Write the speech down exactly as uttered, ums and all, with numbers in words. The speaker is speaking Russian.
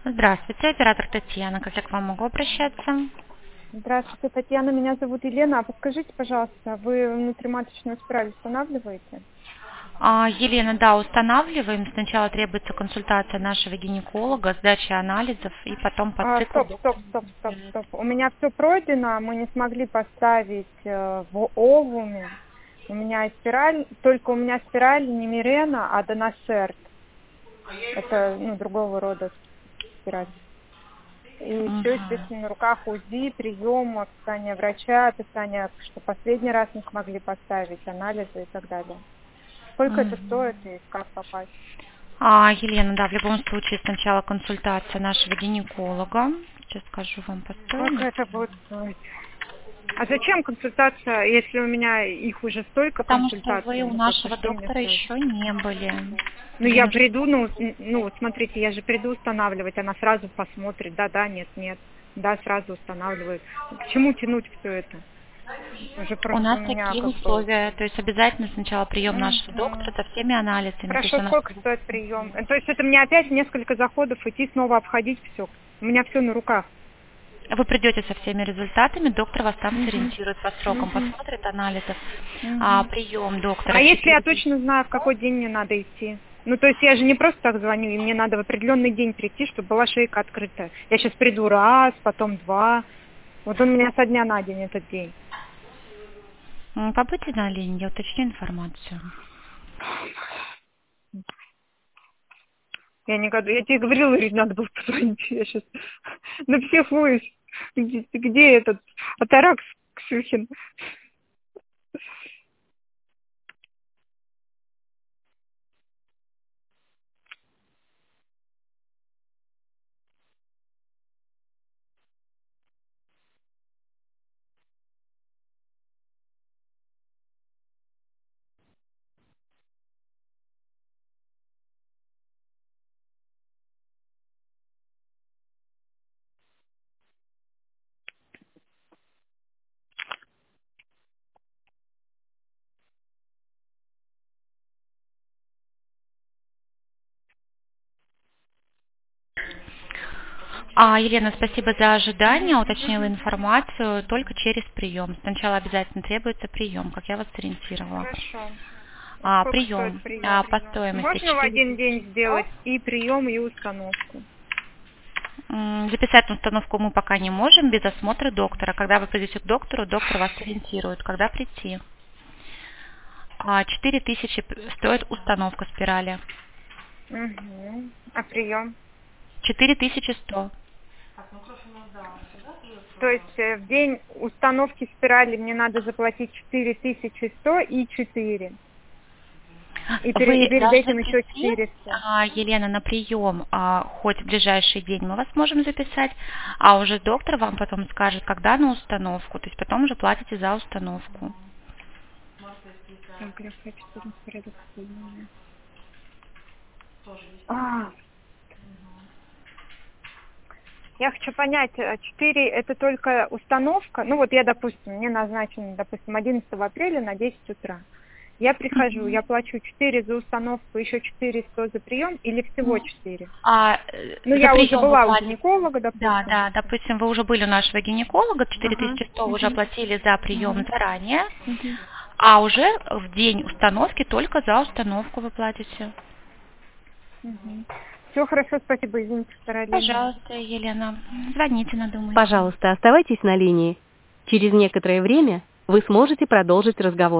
Здравствуйте, оператор Татьяна. Как я к вам могу обращаться? Здравствуйте, Татьяна, меня зовут Елена. А подскажите, пожалуйста, вы внутриматочную спираль устанавливаете? А, Елена, да, устанавливаем. Сначала требуется консультация нашего гинеколога, сдача анализов и потом по А, циклу стоп, стоп, доктор стоп, стоп, рекомендует. стоп. У меня все пройдено, мы не смогли поставить э, в овуме. У меня спираль, только у меня спираль не Мирена, а Донацерт. Это, ну, другого рода спираль. И все, Мгм. естественно, на руках УЗИ, прием, описание врача, описание, что последний раз не смогли поставить, анализы и так далее. Сколько это стоит Мгм. и как попасть? А, Елена, да, в любом случае сначала консультация нашего гинеколога. Сейчас скажу вам по Сколько это стоимости. будет стоить? А зачем консультация, если у меня их уже столько Потому что вы консультаций? у Ну, как бы, нашего что мне доктора стоит? еще не были. Ну, Мне я нужно... приду, ну, н- ну, вот смотрите, я же приду устанавливать, она сразу посмотрит, да-да, нет-нет, да, сразу устанавливает. К чему тянуть все это? Уже У просто у нас меня такие как бы... условия, то есть обязательно сначала прием нашего доктора Мгм. со всеми анализами, то есть Хорошо, у нас сколько стоит прием? Э, То есть это мне опять несколько заходов идти, снова обходить все. У меня все на руках. вы придете со всеми результатами, доктор вас там Мгм. сориентирует по срокам, Мгм. посмотрит анализов. А, Мгм. прием А доктора если я четыре тысячи. точно знаю, в какой день мне надо идти? Ну, то есть я же не просто так звоню, и мне надо в определенный день прийти, чтобы была шейка открытая. Я сейчас приду раз, потом два. Вот он у меня со дня на день этот день. М, Побудьте на линии, я уточню информацию. Я не году. Я тебе говорила, ведь надо было позвонить. Я сейчас на всех воюсь. Где, где этот Атарак Ксюхин? А, Елена, спасибо за ожидание, уточнила информацию только через прием. Сначала обязательно требуется прием, как я вас сориентировала. Хорошо. А, Сколько стоит прием а, прием? по стоимости Можно в четыре один тысячи день сто. сделать и прием, и установку? М, Записать на установку мы пока не можем без осмотра доктора. Когда вы придете к доктору, доктор вас сориентирует, когда прийти. А, четыре тысячи п- стоит установка спирали. Угу. А прием? четыре тысячи сто. То есть э, в день установки спирали мне надо заплатить четыре тысячи сто и четыре. И пере- Вы перед должны этим еще прийти, четыреста. а, Елена, на прием, а, хоть в ближайший день мы вас можем записать, а уже доктор вам потом скажет, когда на установку, то есть потом уже платите за установку. Так, графа четырнадцать порядок соединения. А, я хочу понять, э, четыре это только установка. Ну вот я, допустим, мне назначено, допустим, одиннадцатого апреля на десять утра. Я прихожу, я плачу четыре за установку, еще четыре сто за прием или всего четыре? А э, Ну, за я уже прием вы была у платите. гинеколога, Да, допустим. да, допустим, вы уже были у нашего гинеколога, четыре Ага. тысячи сто вы уже Угу. оплатили за прием Угу. заранее, Угу. а уже в день установки только за установку вы платите. Угу. Все хорошо, спасибо, извините, вторая линия. Пожалуйста, Елена, звоните, надумайте. Пожалуйста, оставайтесь на линии. Через некоторое время вы сможете продолжить разговор.